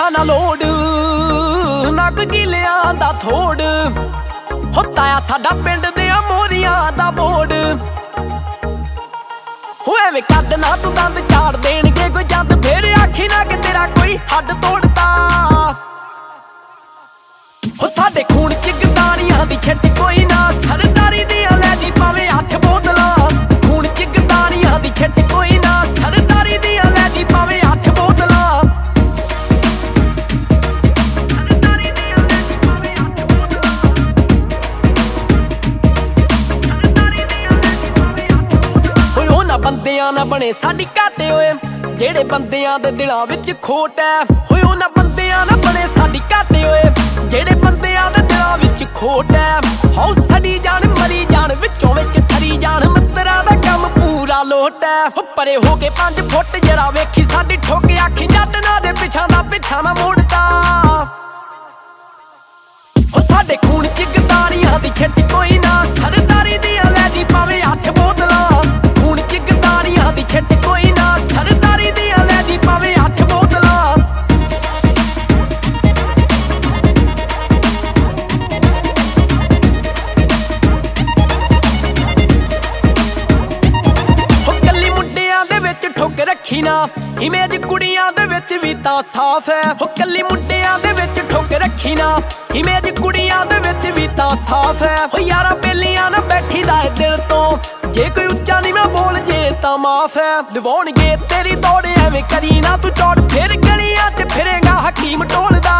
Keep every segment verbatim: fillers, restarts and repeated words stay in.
ਪੈਸਾ ਨਾ ਲੋੜ ਨਾ ਕੋਈ ਗਿਲਿਆਂ ਦਾ ਥੋੜ ਹੁੰਦਾ ਆ ਸਾਡਾ ਪਿੰਡ ਦੇ ਮੋਰੀਆਂ ਦਾ ਬੋੜ ਹੋਏ ਵੇ ਕੱਢ ਨਾ ਤੂੰ ਦੰਦ ਝਾੜ ਦੇਣਗੇ ਕੋਈ ਜੰਦ ਫੇਰ ਆਖੀ ਨਾ ਕਿ ਤੇਰਾ ਕੋਈ ਹੱਡ ਤੋੜਦਾ ਹੋ ਸਾਡੇ ਖੂਨ ਚ ਗਦਾਰੀਆਂ ਦੀ ਛੱਟ ਕੋਈ ਨਾ ਸਰਦਾਰੀ ਦੀਆਂ ਲੈ ਜੀ ਭਾਵੇਂ ਅੱਠ ਬੋਤਲਾਂ ਖੂਨ ਚ ਗਦਾਰੀਆਂ ਦੀ ਛੱਟ ਕੋਈ ਨਾ ਸਰਦਾਰੀ ਦੀਆਂ ਲੈ ਜੀ ਭਾਵੇਂ ਅੱਠ ਬੋਤਲਾਂ ਹੋਏ ਉਹਨਾਂ ਬੰਦਿਆਂ ਨਾ ਬਣੇ ਸਾਡੀ ਘਾਟੇ ਹੋਏ ਜਿਹੜੇ ਬੰਦਿਆਂ ਦੇ ਦਿਲਾਂ ਵਿੱਚ ਖੋਟ ਐ ਹੋਏ ਉਹਨਾਂ ਬੰਦਿਆਂ ਨਾ ਬਣੇ ਸਾਡੀ ਘਾਟੇ ਹੋਏ ਜਿਹੜੇ ਬੰਦਿਆਂ ਦੇ ਦਿਲਾਂ ਵਿੱਚ ਖੋਟ ਐ ਹਉ ਸੜੀ ਜਾਣ ਮਰੀ ਜਾਣ ਵਿੱਚੋਂ ਵਿੱਚ ਠਰੀ ਜਾਣ ਮਿੱਤਰਾਂ ਦਾ ਕੰਮ ਪੂਰਾ ਲੋਟ ਐ ਹੋ ਪਰੇ ਹੋ ਕੇ ਪੰਜ ਫੁੱਟ ਜਰਾ ਵੇਖੀ ਸਾਡੀ ਠੋਕ ਆਖੀ ਜੱਟ ਨਾ ਦੇ ਪਿਛਾਂ ਦਾ ਪਿੱਛਾ ਨਾ ਮੋੜਦਾ ਹੋ ਸਾਡੇ ਖੂਨ ਚ ਗਦਾਰੀਆਂ ਦੀ ਛੱਟ ਕੋਈ ਨਾ ਸਰਦਾਰੀ ਦੀਆਂ ਲੈ ਜੀ ਭਾਵੇਂ ਅੱਠ ਬੋਤਲਾਂ ਖੂਨ ਚ ਗਦਾਰੀਆਂ ਦੀ ਛੱਟ ਕੋਈ ਨਾ ਸਰਦਾਰੀ ਦੀਆਂ ਲੈ ਜੀ ਭਾਵੇਂ ਅੱਠ ਬੋਤਲਾਂ ਠੁੱਕ ਰੱਖੀ ਨਾ ਇਮੇਜ ਕੁੜੀਆਂ ਦੇ ਵਿੱਚ ਵੀ ਤਾਂ ਸਾਫ਼ ਐ ਹੋ ਕੱਲੀ ਮੁੰਡਿਆਂ ਦੇ ਵਿੱਚ ਠੁੱਕ ਰੱਖੀ ਨਾ ਇਮੇਜ ਕੁੜੀਆਂ ਦੇ ਵਿੱਚ ਵੀ ਤਾਂ ਸਾਫ਼ ਐ ਹੋ ਯਾਰਾ ਬੇਲੀਆਂ ਨਾ ਬੈਠੀ ਦਾ ਦਿਲ ਤੋਂ ਜੇ ਕੋਈ ਉੱਚਾ ਨੀਵਾਂ ਬੋਲ ਜੇ ਤਾਂ ਮਾਫ਼ ਐ ਲਵਾਉਣਗੇ ਤੇਰੀ ਦੌੜ ਐਵੇਂ ਕਰੀ ਨਾ ਤੂੰ ਚੌੜ ਫਿਰ ਗਲੀਆਂ 'ਚ ਫਿਰੇਗਾ ਹਕੀਮ ਟੋਲਦਾ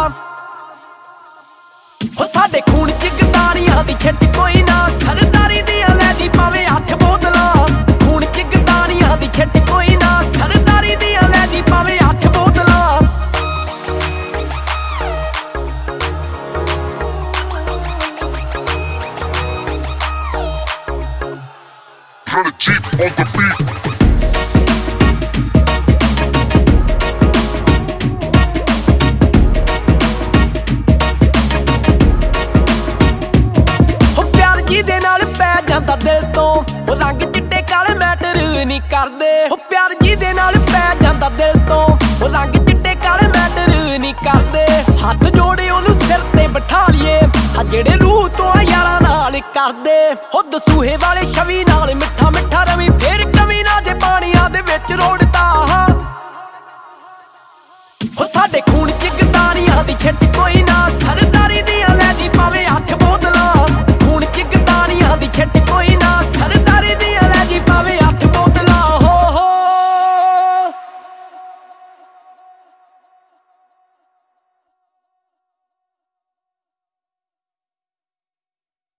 ਹੋ ਸਾਡੇ ਖੂਨ 'ਚ ਗਦਾਰੀਆਂ ਦੀ ਛੱਟ ਕੋਈ ਨਾ ਸਰਦਾਰੀ ਦੀਆਂ ਲੈ ਜੀ ਭਾਵੇਂ ਅੱਠ ਬੋਤਲਾਂ ਖੂਨ 'ਚ ਗਦਾਰੀਆਂ ਦੀ ਛੱਟ ਕੋਈ ਨਾ ਸਰਦਾਰੀ ਦੀਆਂ ਲੈ ਜੀ ਭਾਵੇਂ ਅੱਠ ਬੋਤਲਾਂ Kinda cheap on the beat. ਜਿਹਦੇ ਨਾਲ ਪੈ ਜਾਂਦਾ ਦਿਲ ਤੋਂ ਉਹ ਰੰਗ ਚਿੱਟੇ ਕਾਲੇ ਮੈਟਰ ਨਹੀਂ ਕਰਦੇ ਉਹ ਪਿਆਰ ਜਿਹਦੇ ਨਾਲ ਪੈ ਜਾਂਦਾ ਦਿਲ ਤੋਂ ਉਹ ਰੰਗ ਚਿੱਟੇ ਕਾਲੇ ਮੈਟਰ ਨਹੀਂ ਕਰਦੇ ਹੱਥ ਜੋੜੇ ਉਹਨੂੰ ਸਿਰ ਤੇ ਬਿਠਾ ਲਈਏ ਆ ਜਿਹੜੇ ਰੂਹ ਤੋਂ ਯਾਰਾਂ ਨਾਲ ਕਰਦੇ ਉਹ ਦਸੂਹੇ ਵਾਲੇ ਛਵੀ ਨਾਲ ਮਿੱਠਾ ਮਿੱਠਾ ਰਵੀ ਫੇਰ ਕਵੀ ਨਾ ਜੇ ਪਾਣੀਆਂ ਦੇ ਵਿੱਚ ਰੋੜਦਾ ਉਹ ਸਾਡੇ ਖੂਨ ਚ ਗਦਾਰੀਆਂ ਦੀ ਛੱਟ